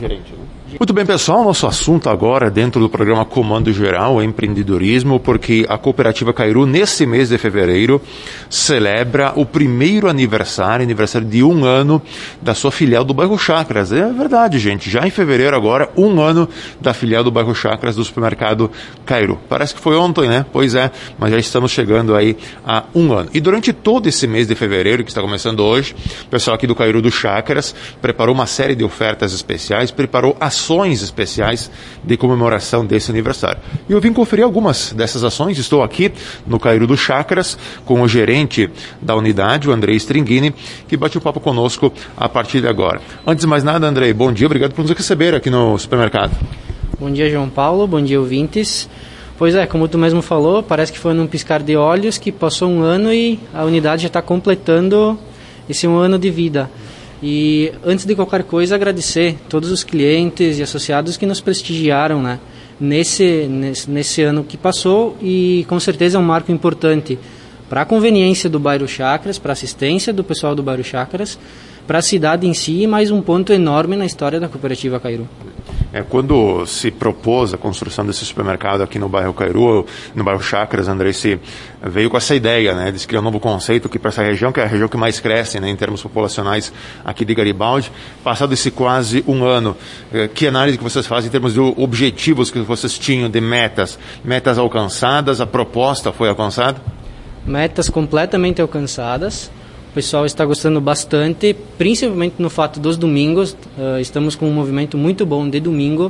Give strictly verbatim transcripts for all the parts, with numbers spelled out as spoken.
gerente, né? Muito bem, pessoal, nosso assunto agora dentro do programa Comando Geral é empreendedorismo, porque a Cooperativa Cairu, nesse mês de fevereiro, celebra o primeiro aniversário, aniversário de um ano da sua filial do bairro Chácaras. É verdade, gente, já em fevereiro agora, um ano da filial do bairro Chácaras do supermercado Cairu. Parece que foi ontem, né? Pois é, mas já estamos chegando aí a um ano. E durante todo esse mês de fevereiro, que está começando hoje, o pessoal aqui do Cairu do Chácaras preparou uma série de ofertas especiais, preparou ações especiais de comemoração desse aniversário. E eu vim conferir algumas dessas ações. Estou aqui no Cairu do Chácaras com o gerente da unidade, o Andrei Stringini, que bate um papo conosco a partir de agora. Antes de mais nada, Andrei, bom dia, obrigado por nos receber aqui no supermercado. Bom dia, João Paulo, bom dia, ouvintes. Pois é, como tu mesmo falou, parece que foi num piscar de olhos que passou um ano e a unidade já está completando esse um ano de vida. E antes de qualquer coisa, agradecer todos os clientes e associados que nos prestigiaram, né, nesse, nesse, nesse ano que passou, e com certeza é um marco importante para a conveniência do bairro Chácaras, para a assistência do pessoal do bairro Chácaras, para a cidade em si, e mais um ponto enorme na história da Cooperativa Cairu. É, quando se propôs a construção desse supermercado aqui no bairro Cairu, no bairro Chácaras, André, se veio com essa ideia, né, de criar um novo conceito aqui para essa região, que é a região que mais cresce, né, em termos populacionais aqui de Garibaldi. Passado esse quase um ano, que análise que vocês fazem em termos de objetivos que vocês tinham, de metas? Metas alcançadas, a proposta foi alcançada? Metas completamente alcançadas. O pessoal está gostando bastante, principalmente no fato dos domingos. Uh, estamos com um movimento muito bom de domingo.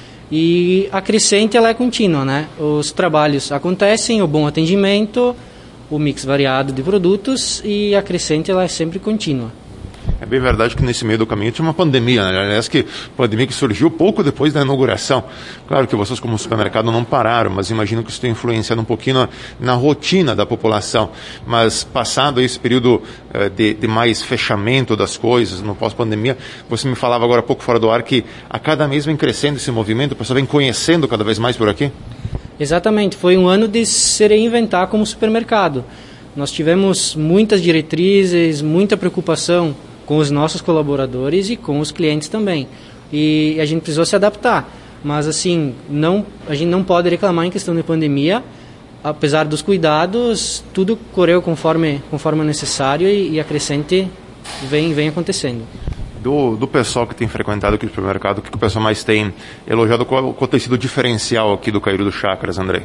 E a crescente ela é contínua, né? Os trabalhos acontecem, o bom atendimento, o mix variado de produtos, e a crescente ela é sempre contínua. É bem verdade que nesse meio do caminho tinha uma pandemia, né? Aliás, que pandemia que surgiu pouco depois da inauguração. Claro que vocês como supermercado não pararam, mas imagino que isso tem influenciado um pouquinho na, na rotina da população. Mas passado esse período eh, de, de mais fechamento das coisas, no pós-pandemia, você me falava agora há pouco fora do ar que a cada mês vem crescendo esse movimento, o pessoal vem conhecendo cada vez mais por aqui? Exatamente, foi um ano de se reinventar como supermercado. Nós tivemos muitas diretrizes, muita preocupação com os nossos colaboradores e com os clientes também. E a gente precisou se adaptar. Mas, assim, não, a gente não pode reclamar em questão de pandemia. Apesar dos cuidados, tudo correu conforme, conforme necessário e, e a crescente vem, vem acontecendo. Do, do pessoal que tem frequentado aqui o supermercado, o que o pessoal mais tem elogiado? Qual, qual tem sido o diferencial aqui do Cairu do Chácaras, André?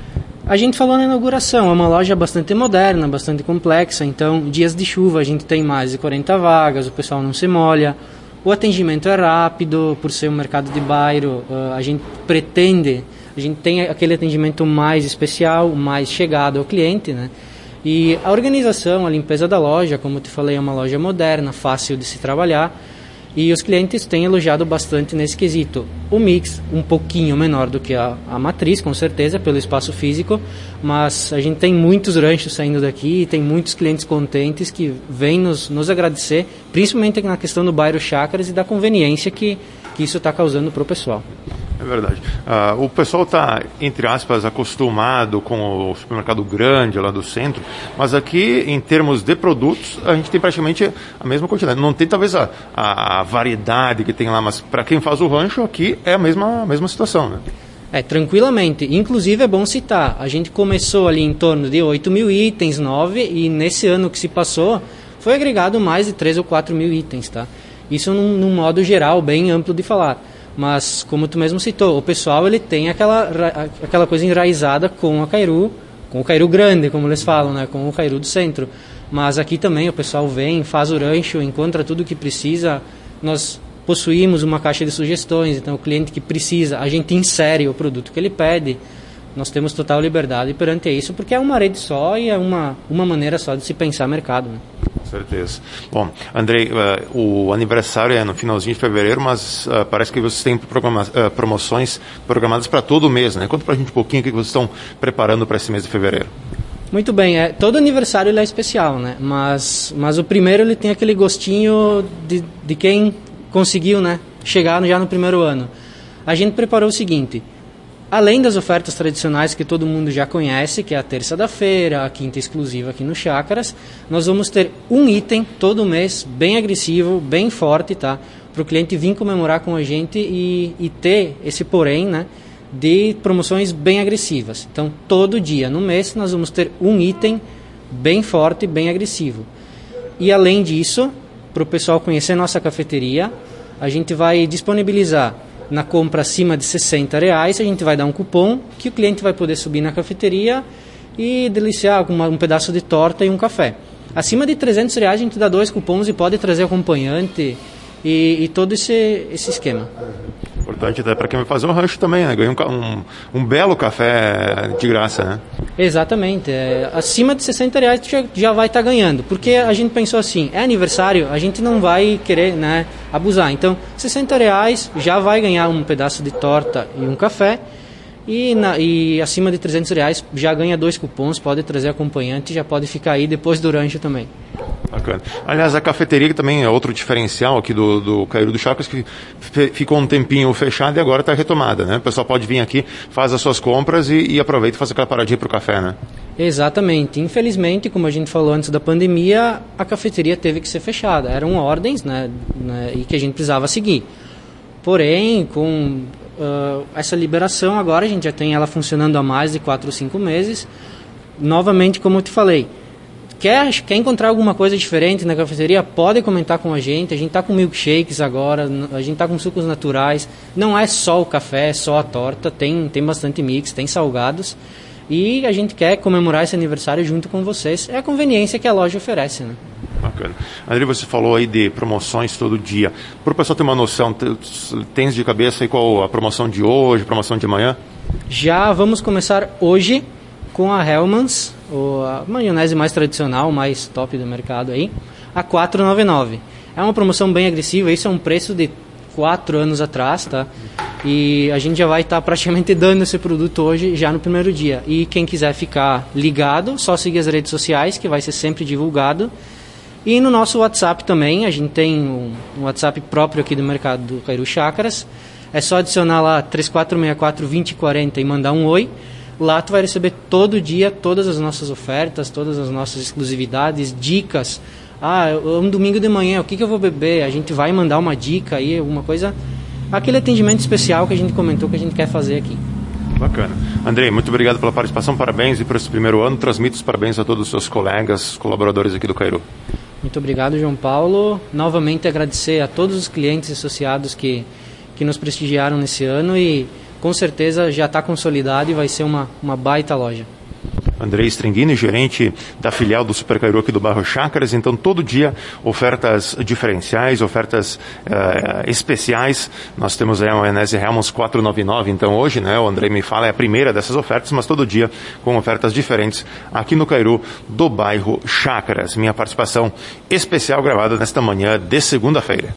A gente falou na inauguração, é uma loja bastante moderna, bastante complexa, então dias de chuva a gente tem mais de quarenta vagas, o pessoal não se molha, o atendimento é rápido, por ser um mercado de bairro, a gente pretende, a gente tem aquele atendimento mais especial, mais chegado ao cliente, né? E a organização, a limpeza da loja, como eu te falei, é uma loja moderna, fácil de se trabalhar, e os clientes têm elogiado bastante nesse quesito. O mix um pouquinho menor do que a, a matriz, com certeza, pelo espaço físico, mas a gente tem muitos ranchos saindo daqui e tem muitos clientes contentes que vêm nos, nos agradecer, principalmente na questão do bairro Chácaras e da conveniência que, que isso está causando para o pessoal. É verdade. Uh, o pessoal está, entre aspas, acostumado com o supermercado grande lá do centro, mas aqui, em termos de produtos, a gente tem praticamente a mesma quantidade. Não tem, talvez, a, a variedade que tem lá, mas para quem faz o rancho, aqui é a mesma, a mesma situação, né? É, tranquilamente. Inclusive, é bom citar, a gente começou ali em torno de oito mil itens, nove, e nesse ano que se passou, foi agregado mais de três ou quatro mil itens, tá? Isso num, num modo geral, bem amplo de falar. Mas, como tu mesmo citou, o pessoal ele tem aquela, aquela coisa enraizada com a Cairu, com o Cairu grande, como eles falam, né? Com o Cairu do centro. Mas aqui também o pessoal vem, faz o rancho, encontra tudo o que precisa. Nós possuímos uma caixa de sugestões, então o cliente que precisa, a gente insere o produto que ele pede. Nós temos total liberdade perante isso, porque é uma rede só e é uma, uma maneira só de se pensar mercado, né? Com certeza. Bom, Andrei, uh, o aniversário é no finalzinho de fevereiro, mas uh, parece que vocês têm programa, uh, promoções programadas para todo o mês, né? Conta para a gente um pouquinho o que vocês estão preparando para esse mês de fevereiro. Muito bem, é, todo aniversário ele é especial, né? Mas, mas o primeiro ele tem aquele gostinho de, de quem conseguiu, né, chegar já no primeiro ano. A gente preparou o seguinte: além das ofertas tradicionais que todo mundo já conhece, que é a terça da feira, a quinta exclusiva aqui no Chácaras, nós vamos ter um item todo mês, bem agressivo, bem forte, tá? O para o cliente vir comemorar com a gente e, e ter esse porém, né, de promoções bem agressivas. Então, todo dia no mês nós vamos ter um item bem forte, bem agressivo. E além disso, para o pessoal conhecer nossa cafeteria, a gente vai disponibilizar na compra acima de sessenta reais, a gente vai dar um cupom que o cliente vai poder subir na cafeteria e deliciar com uma, um pedaço de torta e um café. Acima de trezentos reais a gente dá dois cupons e pode trazer acompanhante e, e todo esse, esse esquema. Importante até para quem vai fazer um rancho também, né? Ganha um, um, um belo café de graça, né? Exatamente. É, acima de sessenta reais já, já vai estar tá ganhando. Porque a gente pensou assim, é aniversário, a gente não vai querer, né, abusar. Então, sessenta reais já vai ganhar um pedaço de torta e um café. E, na, e acima de trezentos reais já ganha dois cupons, pode trazer acompanhante e já pode ficar aí depois do rancho também. Bacana. Aliás, a cafeteria também é outro diferencial aqui do, do Cairu do Chacras, que ficou um tempinho fechado e agora está retomada, né? O pessoal pode vir aqui, faz as suas compras e, e aproveita e faz aquela paradinha para o café, né? Exatamente. Infelizmente, como a gente falou antes da pandemia, a cafeteria teve que ser fechada. Eram ordens, né, né, e que a gente precisava seguir. Porém, com uh, essa liberação agora, a gente já tem ela funcionando há mais de quatro ou cinco meses. Novamente, como eu te falei, Quer, quer encontrar alguma coisa diferente na cafeteria? Pode comentar com a gente. A gente está com milkshakes agora, a gente está com sucos naturais. Não é só o café, é só a torta. Tem, tem bastante mix, tem salgados. E a gente quer comemorar esse aniversário junto com vocês. É a conveniência que a loja oferece, né? Bacana. André, você falou aí de promoções todo dia. Para o pessoal ter uma noção, tens de cabeça aí qual a promoção de hoje, promoção de amanhã? Já vamos começar hoje com a Hellmann's, a maionese mais tradicional, mais top do mercado aí, a quatro reais e noventa e nove centavos. É uma promoção bem agressiva, isso é um preço de quatro anos atrás, tá? E a gente já vai estar tá praticamente dando esse produto hoje, já no primeiro dia. E quem quiser ficar ligado, só seguir as redes sociais, que vai ser sempre divulgado. E no nosso WhatsApp também, a gente tem um, um WhatsApp próprio aqui do mercado do Cairu Chacras. É só adicionar lá três quatro seis quatro, dois zero quatro zero e mandar um oi. Lá tu vai receber todo dia todas as nossas ofertas, todas as nossas exclusividades, dicas. Ah, um domingo de manhã, o que, que eu vou beber? A gente vai mandar uma dica aí, alguma coisa. Aquele atendimento especial que a gente comentou que a gente quer fazer aqui. Bacana. Andrei, muito obrigado pela participação, parabéns e por esse primeiro ano. Transmito os parabéns a todos os seus colegas, colaboradores aqui do Cairu. Muito obrigado, João Paulo. Novamente agradecer a todos os clientes associados que, que nos prestigiaram nesse ano e com certeza já está consolidado e vai ser uma, uma baita loja. Andrei Stringini, gerente da filial do Super Cairu aqui do bairro Chacras. Então, todo dia, ofertas diferenciais, ofertas uh, especiais. Nós temos aí a maionese Hellmann's quatro reais e noventa e nove centavos. Então, hoje, né, o Andrei me fala, é a primeira dessas ofertas, mas todo dia com ofertas diferentes aqui no Cairu do bairro Chacras. Minha participação especial gravada nesta manhã de segunda-feira.